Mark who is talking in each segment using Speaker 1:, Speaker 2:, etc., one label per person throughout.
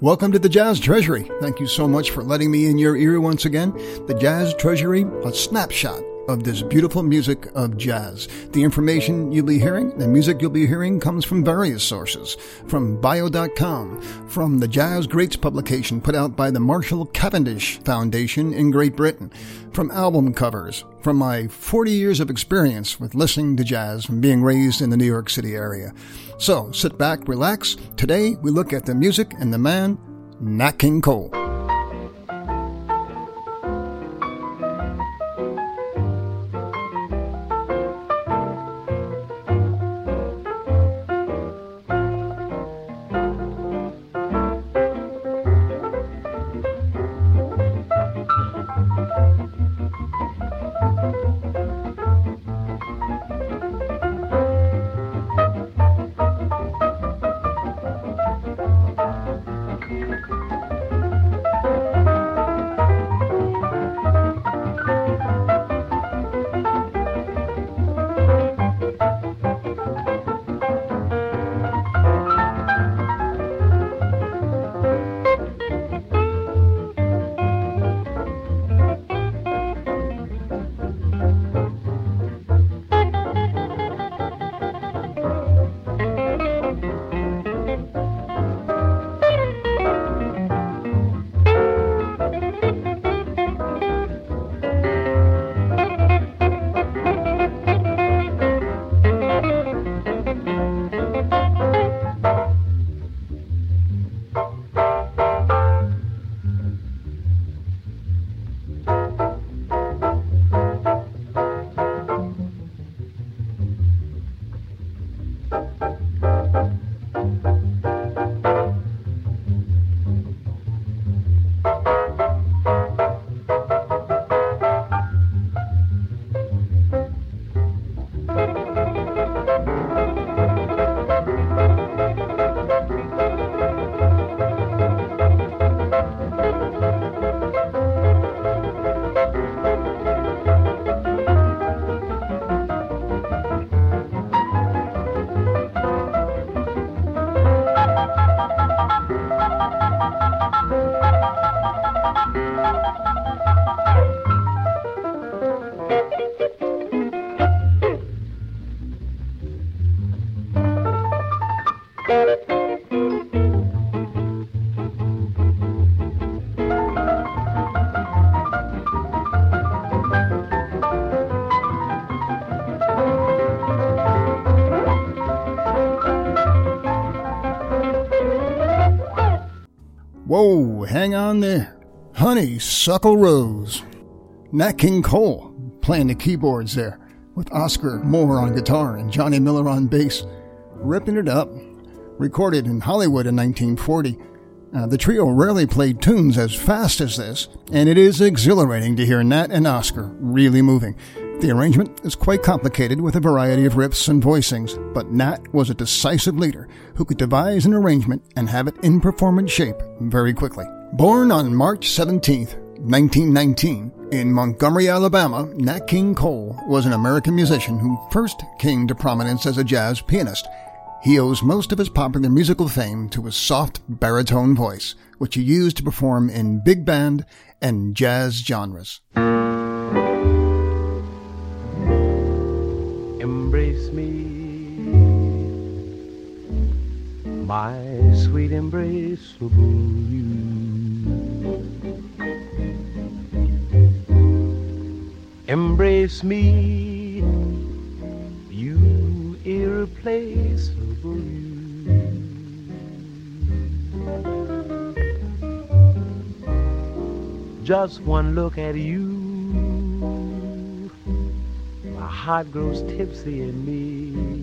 Speaker 1: Welcome to the Jazz Treasury. Thank you so much for letting me in your ear once again. The Jazz Treasury, a snapshot of this beautiful music of jazz. The information you'll be hearing, the music you'll be hearing comes from various sources. From bio.com, from the Jazz Greats publication put out by the Marshall Cavendish Foundation in Great Britain, from album covers, from my 40 years of experience with listening to jazz and being raised in the New York City area. So sit back, relax. Today we look at the music and the man, Nat King Cole. Whoa, hang on there. Honeysuckle Rose. Nat King Cole playing the keyboards there, with Oscar Moore on guitar and Johnny Miller on bass, ripping it up. Recorded in Hollywood in 1940. The trio rarely played tunes as fast as this, and it is exhilarating to hear Nat and Oscar really moving. The arrangement is quite complicated with a variety of riffs and voicings, but Nat was a decisive leader who could devise an arrangement and have it in performance shape very quickly. Born on March 17, 1919, in Montgomery, Alabama, Nat King Cole was an American musician who first came to prominence as a jazz pianist. He owes most of his popular musical fame to his soft baritone voice, which he used to perform in big band and jazz genres.
Speaker 2: Embrace me, my sweet embraceable you. Embrace me, you irreplaceable you. Just one look at you, my heart grows tipsy in me.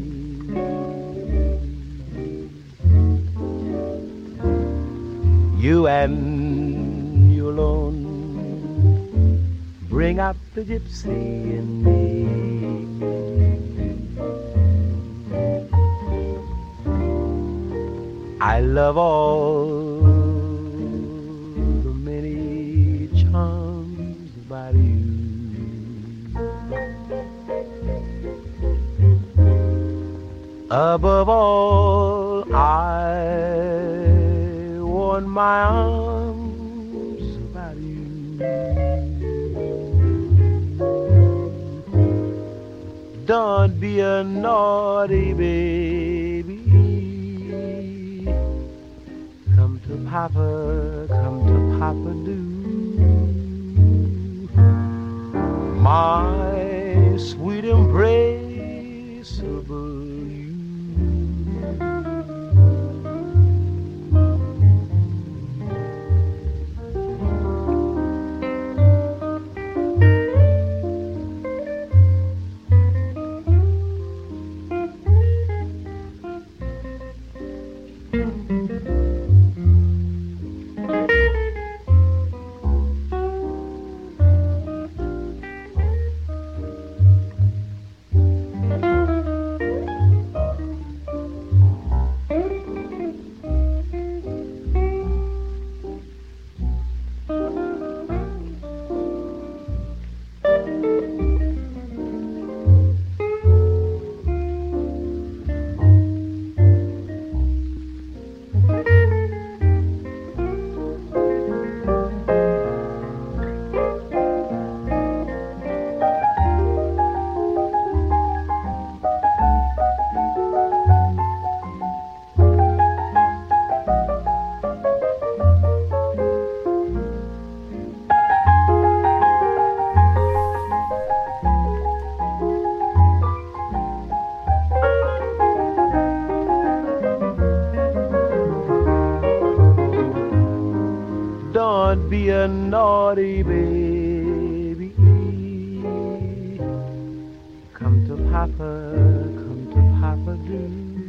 Speaker 2: You and you alone bring out the gypsy in me. I love all the many charms about you. Above all, I want my arms about you. Don't be a naughty baby. Come to Papa do. My sweet embraceable you. Don't be a naughty baby. Come to Papa do.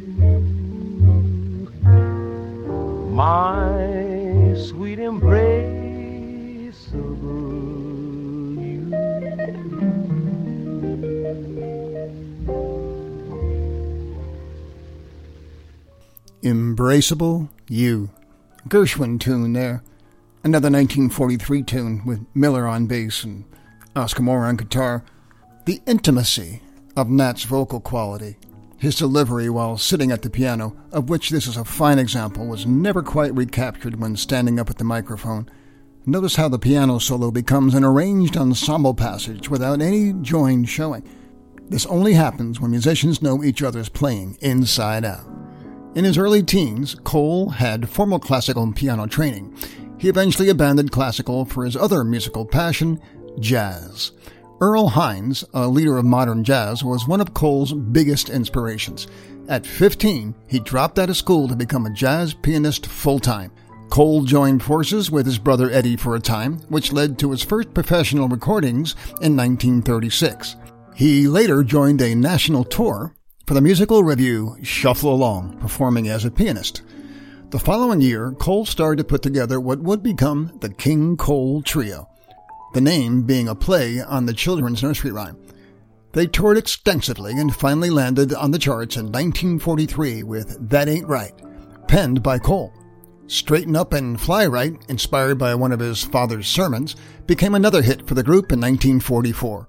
Speaker 2: My sweet embraceable you.
Speaker 1: Embraceable You. Gershwin tune there. Another 1943 tune with Miller on bass and Oscar Moore on guitar. The intimacy of Nat's vocal quality, his delivery while sitting at the piano, of which this is a fine example, was never quite recaptured when standing up at the microphone. Notice how the piano solo becomes an arranged ensemble passage without any join showing. This only happens when musicians know each other's playing inside out. In his early teens, Cole had formal classical piano training. He eventually abandoned classical for his other musical passion, jazz. Earl Hines, a leader of modern jazz, was one of Cole's biggest inspirations. At 15, he dropped out of school to become a jazz pianist full-time. Cole joined forces with his brother Eddie for a time, which led to his first professional recordings in 1936. He later joined a national tour for the musical revue Shuffle Along, performing as a pianist. The following year, Cole started to put together what would become the King Cole Trio, the name being a play on the children's nursery rhyme. They toured extensively and finally landed on the charts in 1943 with That Ain't Right, penned by Cole. Straighten Up and Fly Right, inspired by one of his father's sermons, became another hit for the group in 1944.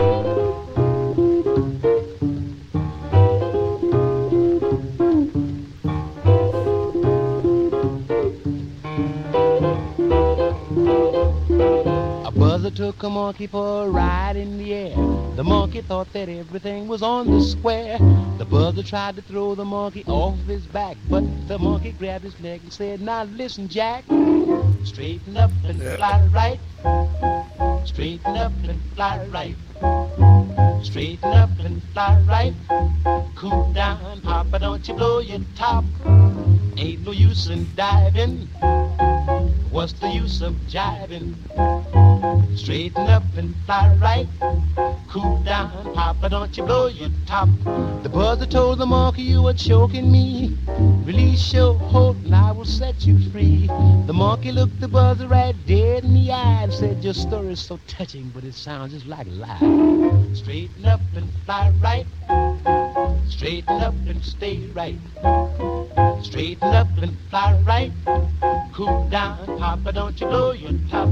Speaker 2: Took a monkey for a ride in the air. The monkey thought that everything was on the square. The buzzer tried to throw the monkey off his back, but the monkey grabbed his leg and said, "Now listen, Jack, straighten up and fly right. Straighten up and fly right. Straighten up and fly right. Cool down, Papa, don't you blow your top. Ain't no use in diving. What's the use of jiving? Straighten up and fly right. Cool down, Papa, don't you blow your top." The buzzer told the monkey, "You are choking me. Release your hold and I will set you free." The monkey looked the buzzer right dead in the eye and said, "Your story is so touching, but it sounds just like a lie. Straighten up and fly right. Straighten up and stay right. Straighten up and fly right. Cool down, Papa, don't you blow your top."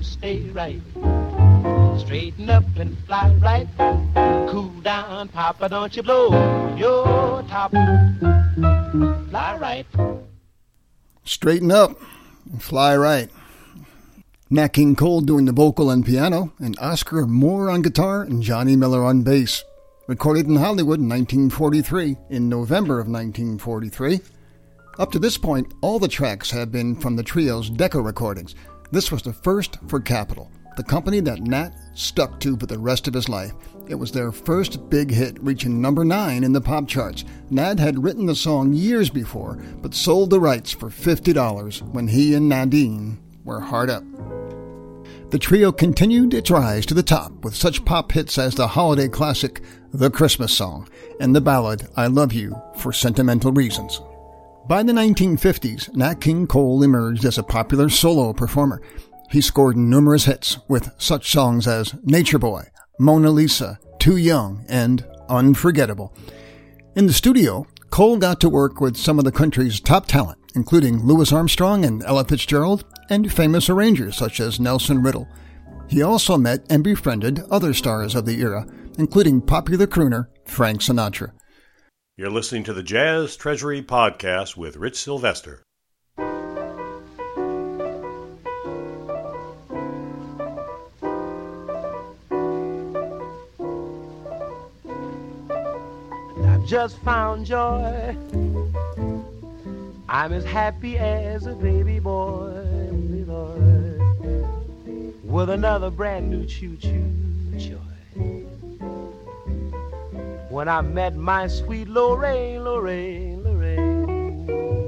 Speaker 2: to stay right. Straighten up and fly right. Cool down, Papa, don't you blow your top. Fly right.
Speaker 1: Straighten up and fly right. Nat King Cole doing the vocal and piano, and Oscar Moore on guitar and Johnny Miller on bass. Recorded in Hollywood in 1943, in November of 1943. Up to this point, all the tracks have been from the trio's Decca recordings. This was the first for Capitol, the company that Nat stuck to for the rest of his life. It was their first big hit, reaching number 9 in the pop charts. Nat had written the song years before, but sold the rights for $50 when he and Nadine were hard up. The trio continued its rise to the top with such pop hits as the holiday classic The Christmas Song and the ballad I Love You for Sentimental Reasons. By the 1950s, Nat King Cole emerged as a popular solo performer. He scored numerous hits with such songs as Nature Boy, Mona Lisa, Too Young, and Unforgettable. In the studio, Cole got to work with some of the country's top talent, including Louis Armstrong and Ella Fitzgerald, and famous arrangers such as Nelson Riddle. He also met and befriended other stars of the era, including popular crooner Frank Sinatra.
Speaker 3: You're listening to the Jazz Treasury Podcast with Rich Sylvester.
Speaker 2: I've just found joy. I'm as happy as a baby boy, Lord, with another brand new choo-choo joy. When I met my sweet Lorraine, Lorraine, Lorraine.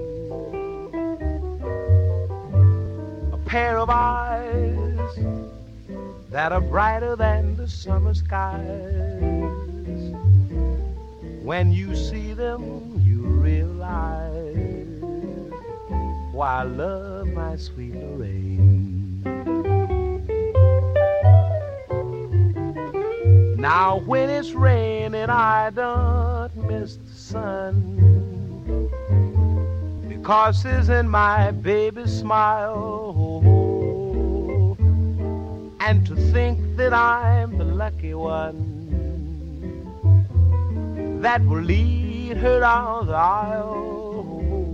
Speaker 2: A pair of eyes that are brighter than the summer skies. When you see them, you realize why I love my sweet Lorraine. Now when it's raining, I don't miss the sun, because it's in my baby's smile. And to think that I'm the lucky one that will lead her down the aisle.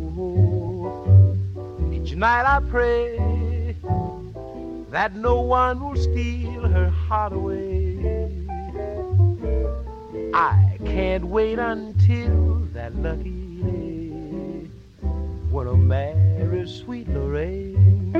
Speaker 2: Each night I pray that no one will steal her heart away. I can't wait until that lucky day when I'll marry sweet Lorraine.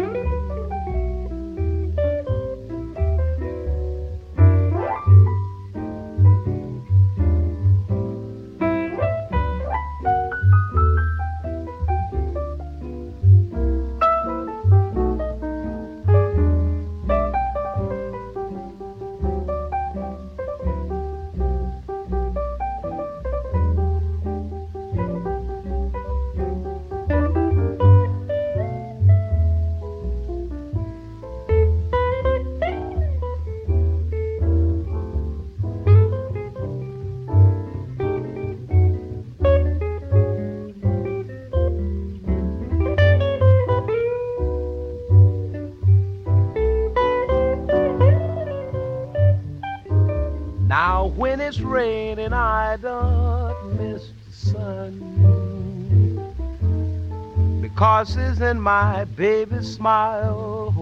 Speaker 2: Now when it's raining, I don't miss the sun, because it's in my baby's smile.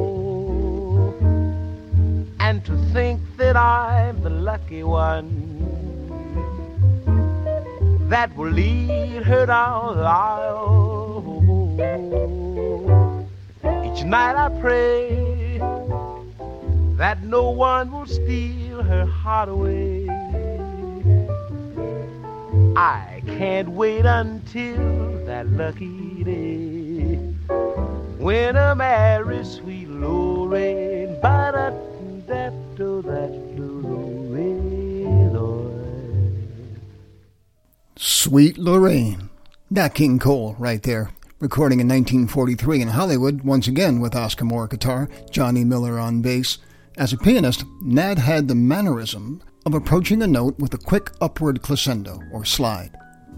Speaker 2: And to think that I'm the lucky one that will lead her down the aisle. Each night I pray that no one will steal her heart away. I can't wait until that lucky day when I marry sweet Lorraine.
Speaker 1: Sweet Lorraine. Nat King Cole right there. Recording in 1943 in Hollywood, once again with Oscar Moore guitar, Johnny Miller on bass. As a pianist, Nat had the mannerism of approaching a note with a quick upward crescendo or slide.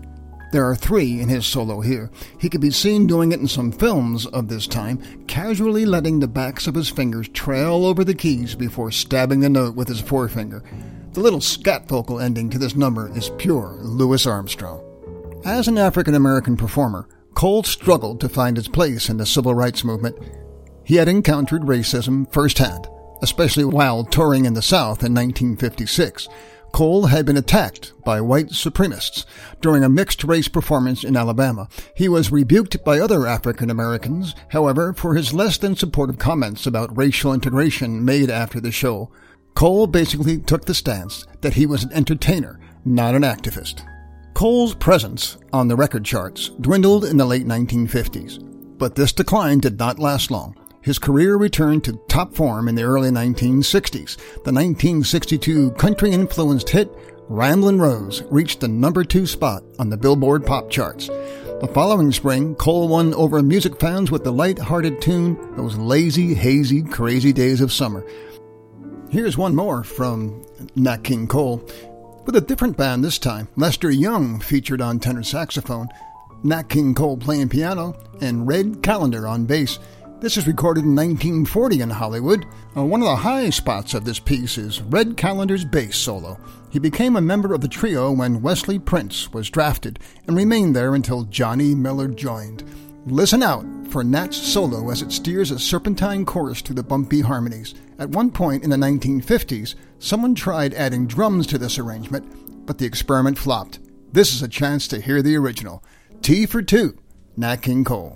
Speaker 1: There are 3 in his solo here. He could be seen doing it in some films of this time, casually letting the backs of his fingers trail over the keys before stabbing the note with his forefinger. The little scat vocal ending to this number is pure Louis Armstrong. As an African-American performer, Cole struggled to find his place in the civil rights movement. He had encountered racism firsthand, especially while touring in the South in 1956. Cole had been attacked by white supremacists during a mixed-race performance in Alabama. He was rebuked by other African Americans, however, for his less than supportive comments about racial integration made after the show. Cole basically took the stance that he was an entertainer, not an activist. Cole's presence on the record charts dwindled in the late 1950s, but this decline did not last long. His career returned to top form in the early 1960s. The 1962 country-influenced hit Ramblin' Rose reached the number 2 spot on the Billboard pop charts. The following spring, Cole won over music fans with the light-hearted tune Those Lazy, Hazy, Crazy Days of Summer. Here's one more from Nat King Cole. With a different band this time, Lester Young featured on tenor saxophone, Nat King Cole playing piano, and Red Callender on bass. This is recorded in 1940 in Hollywood. One of the high spots of this piece is Red Callender's bass solo. He became a member of the trio when Wesley Prince was drafted and remained there until Johnny Miller joined. Listen out for Nat's solo as it steers a serpentine chorus through the bumpy harmonies. At one point in the 1950s, someone tried adding drums to this arrangement, but the experiment flopped. This is a chance to hear the original. T for 2, Nat King Cole.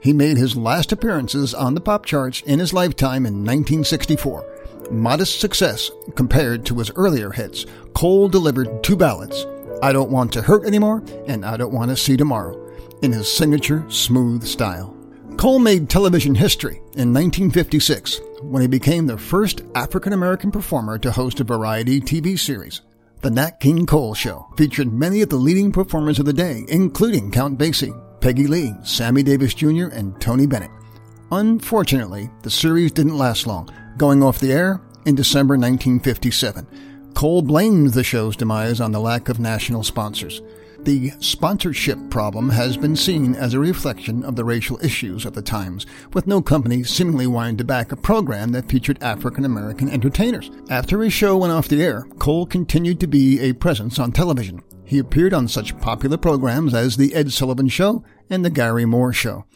Speaker 1: He made his last appearances on the pop charts in his lifetime in 1964. Modest success compared to his earlier hits, Cole delivered two ballads, I Don't Want to Hurt Anymore and I Don't Want to See Tomorrow, in his signature smooth style. Cole made television history in 1956 when he became the first African-American performer to host a variety TV series. The Nat King Cole Show featured many of the leading performers of the day, including Count Basie, Peggy Lee, Sammy Davis Jr., and Tony Bennett. Unfortunately, the series didn't last long, going off the air in December 1957. Cole blamed the show's demise on the lack of national sponsors. The sponsorship problem has been seen as a reflection of the racial issues of the times, with no company seemingly wanting to back a program that featured African-American entertainers. After his show went off the air, Cole continued to be a presence on television. He appeared on such popular programs as The Ed Sullivan Show and The Gary Moore Show.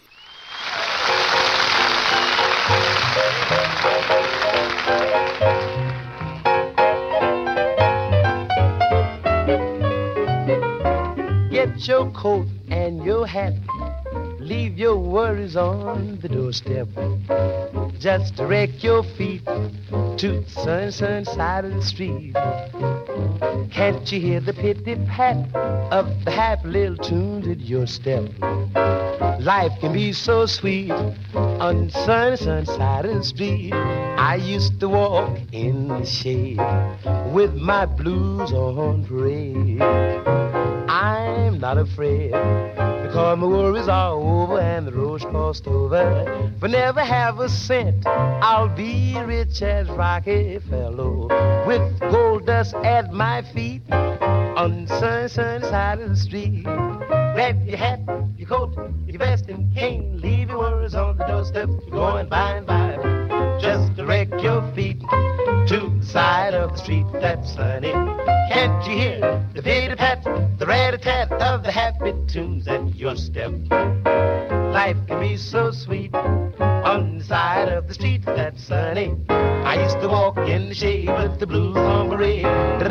Speaker 2: Get your coat and your hat, leave your worries on the doorstep. Just direct your feet to the sunny side of the street. Can't you hear the pitty-pat of the happy little tunes at your step? Life can be so sweet on the sunny side of the street. I used to walk in the shade with my blues on parade. I'm not afraid, because my worries are over and the road's crossed over. But never have a cent, I'll be rich as Rockefeller, with gold dust at my feet on the sunny side of the street. Grab your hat, your coat, your vest and cane, leave your worries on the doorstep, you're going by and by. Just direct your feet to the side of the street that's sunny. Can't you hear the pitty-pat, the rat-a-tat of the happy tunes at your step? Life can be so sweet on the side of the street that's sunny. I used to walk in the shade with the blues on parade.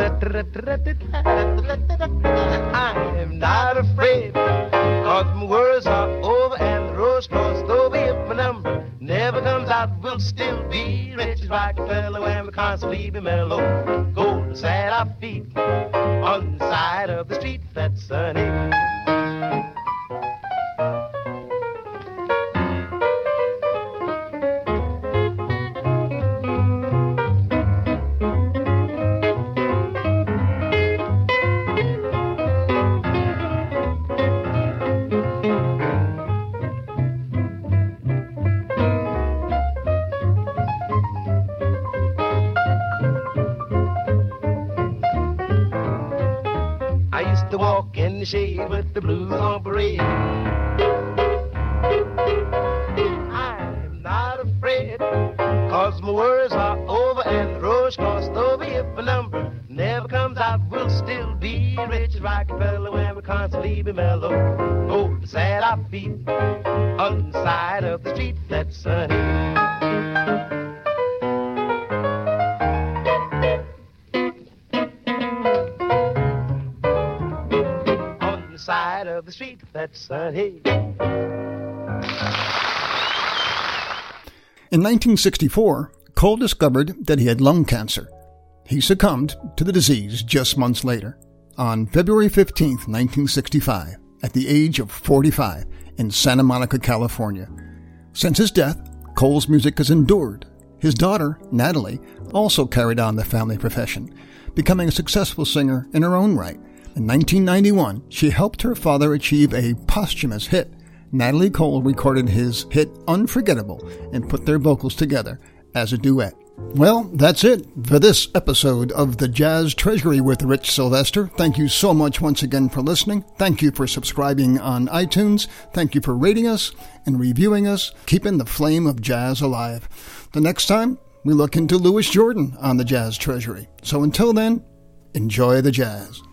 Speaker 2: I am not afraid, 'cause my worries are over and the road's crossed over. If my number never comes out, we'll still be rich as Rockefeller and we'll constantly be mellow. Gold at our feet on the side of the street that's sunny. To walk in the shade with the blues on parade. I'm not afraid, 'cause my worries are over and the road's crossed over. If a number never comes out, we'll still be rich as Rockefeller when we constantly be mellow. Gold is at our feet on the side of the street that's sunny. Side of the street that's sunny.
Speaker 1: In 1964, Cole discovered that he had lung cancer. He succumbed to the disease just months later, on February 15, 1965, at the age of 45, in Santa Monica, California. Since his death, Cole's music has endured. His daughter, Natalie, also carried on the family profession, becoming a successful singer in her own right. In 1991, she helped her father achieve a posthumous hit. Natalie Cole recorded his hit Unforgettable and put their vocals together as a duet. Well, that's it for this episode of the Jazz Treasury with Rich Sylvester. Thank you so much once again for listening. Thank you for subscribing on iTunes. Thank you for rating us and reviewing us, keeping the flame of jazz alive. The next time, we look into Louis Jordan on the Jazz Treasury. So until then, enjoy the jazz.